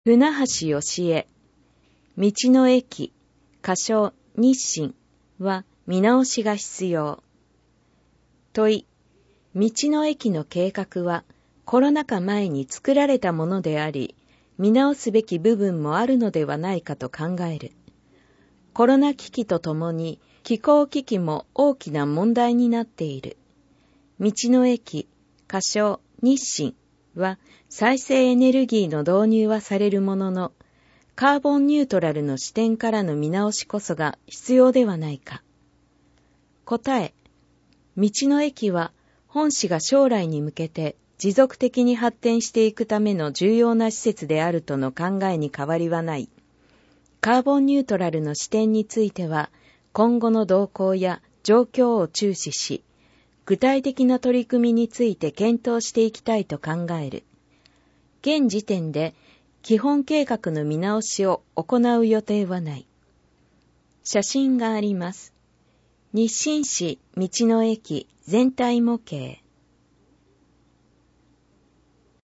船橋義恵、道の駅、仮称日清は見直しが必要。問い、道の駅の計画はコロナ禍前に作られたものであり、見直すべき部分もあるのではないかと考える。コロナ危機とともに気候危機も大きな問題になっている。道の駅、仮称日清は再生エネルギーの導入はされるものの、カーボンニュートラルの視点からの見直しこそが必要ではないか。答え、道の駅は本市が将来に向けて持続的に発展していくための重要な施設であるとの考えに変わりはない。カーボンニュートラルの視点については、今後の動向や状況を注視し、具体的な取り組みについて検討していきたいと考える。現時点で基本計画の見直しを行う予定はない。写真があります。日清市道の駅全体模型。